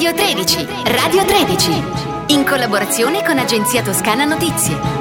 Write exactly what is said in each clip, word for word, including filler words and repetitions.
Radio tredici, Radio tredici, in collaborazione con Agenzia Toscana Notizie.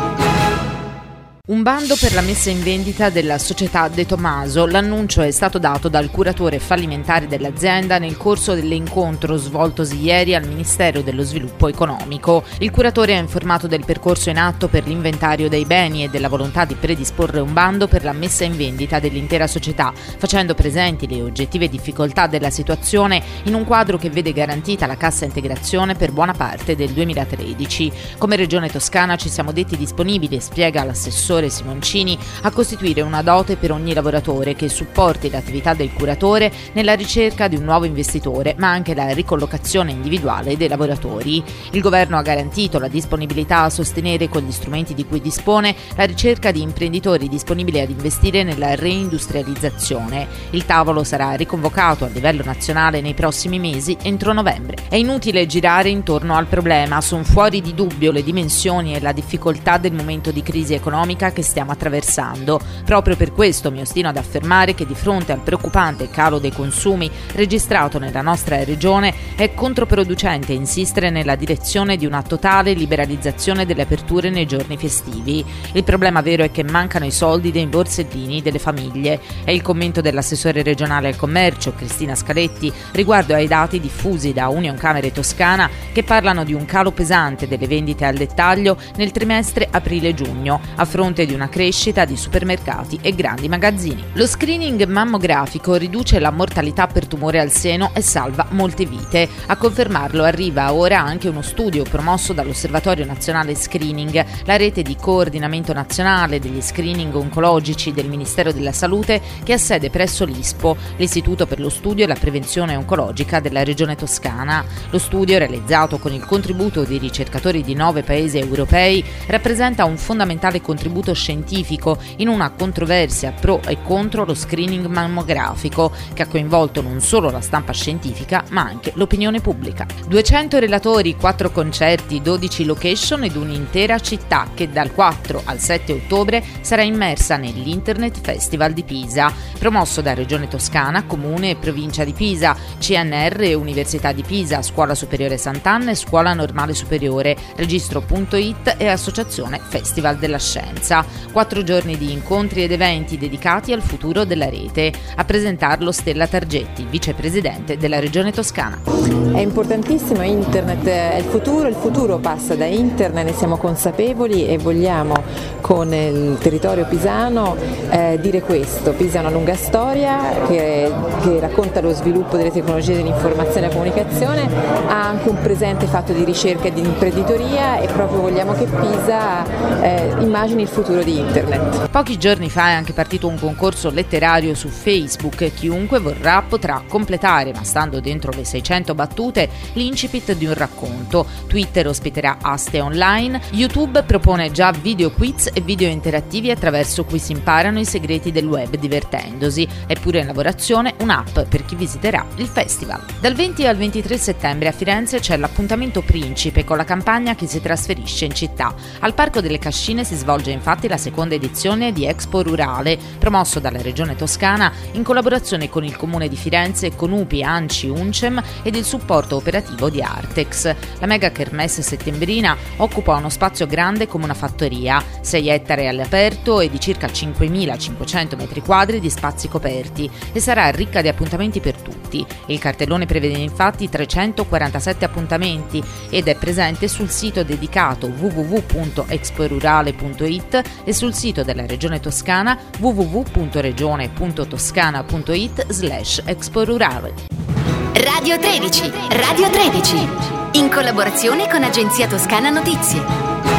Un bando per la messa in vendita della società De Tomaso. L'annuncio è stato dato dal curatore fallimentare dell'azienda nel corso dell'incontro svoltosi ieri al Ministero dello Sviluppo Economico. Il curatore ha informato del percorso in atto per l'inventario dei beni e della volontà di predisporre un bando per la messa in vendita dell'intera società, facendo presenti le oggettive difficoltà della situazione in un quadro che vede garantita la cassa integrazione per buona parte del duemilatredici. Come Regione Toscana ci siamo detti disponibili, spiega l'assessore Simoncini, a costituire una dote per ogni lavoratore che supporti l'attività del curatore nella ricerca di un nuovo investitore, ma anche la ricollocazione individuale dei lavoratori. Il governo ha garantito la disponibilità a sostenere con gli strumenti di cui dispone la ricerca di imprenditori disponibili ad investire nella reindustrializzazione. Il tavolo sarà riconvocato a livello nazionale nei prossimi mesi, entro novembre. È inutile girare intorno al problema, sono fuori di dubbio le dimensioni e la difficoltà del momento di crisi economica che stiamo attraversando. Proprio per questo mi ostino ad affermare che di fronte al preoccupante calo dei consumi registrato nella nostra regione è controproducente insistere nella direzione di una totale liberalizzazione delle aperture nei giorni festivi. Il problema vero è che mancano i soldi dei borsellini delle famiglie. È il commento dell'assessore regionale al commercio Cristina Scaletti riguardo ai dati diffusi da Unioncamere Toscana che parlano di un calo pesante delle vendite al dettaglio nel trimestre aprile-giugno a fronte di una crescita di supermercati e grandi magazzini. Lo screening mammografico riduce la mortalità per tumore al seno e salva molte vite. A confermarlo arriva ora anche uno studio promosso dall'Osservatorio Nazionale Screening, la rete di coordinamento nazionale degli screening oncologici del Ministero della Salute, che ha sede presso l'I S P O, l'Istituto per lo Studio e la Prevenzione Oncologica della Regione Toscana. Lo studio, realizzato con il contributo di ricercatori di nove paesi europei, rappresenta un fondamentale contributo scientifico in una controversia pro e contro lo screening mammografico che ha coinvolto non solo la stampa scientifica ma anche l'opinione pubblica. duecento relatori, quattro concerti, dodici location ed un'intera città che dal quattro al sette ottobre sarà immersa nell'Internet Festival di Pisa, promosso da Regione Toscana, Comune e Provincia di Pisa, C N R, Università di Pisa, Scuola Superiore Sant'Anna e Scuola Normale Superiore, Registro punto it e Associazione Festival della Scienza. Quattro giorni di incontri ed eventi dedicati al futuro della rete. A presentarlo Stella Targetti, vicepresidente della Regione Toscana. È importantissimo, internet è il futuro, il futuro passa da internet, ne siamo consapevoli e vogliamo con il territorio pisano eh, dire questo. Pisa è una lunga storia che, che racconta lo sviluppo delle tecnologie dell'informazione e della comunicazione, ha anche un presente fatto di ricerca e di imprenditoria e proprio vogliamo che Pisa eh, immagini il futuro di internet. Pochi giorni fa è anche partito un concorso letterario su Facebook. Chiunque vorrà potrà completare, ma stando dentro le seicento battute, l'incipit di un racconto. Twitter ospiterà aste online, YouTube propone già video quiz e video interattivi attraverso cui si imparano i segreti del web divertendosi. È pure in lavorazione un'app per chi visiterà il festival. Dal venti al ventitré settembre a Firenze c'è l'appuntamento Principe con la campagna che si trasferisce in città. Al Parco delle Cascine si svolge infatti la seconda edizione di Expo Rurale, promosso dalla Regione Toscana in collaborazione con il Comune di Firenze, con U P I, ANCI, UNCEM ed il supporto operativo di Artex. La mega kermesse settembrina occupa uno spazio grande come una fattoria, sei ettari all'aperto e di circa cinquemilacinquecento metri quadri di spazi coperti, e sarà ricca di appuntamenti per tutti. Il cartellone prevede infatti trecentoquarantasette appuntamenti ed è presente sul sito dedicato w w w punto exporurale punto it e sul sito della Regione Toscana w w w punto regione punto toscana punto it slash exporurale. Radio tredici, Radio tredici, in collaborazione con Agenzia Toscana Notizie.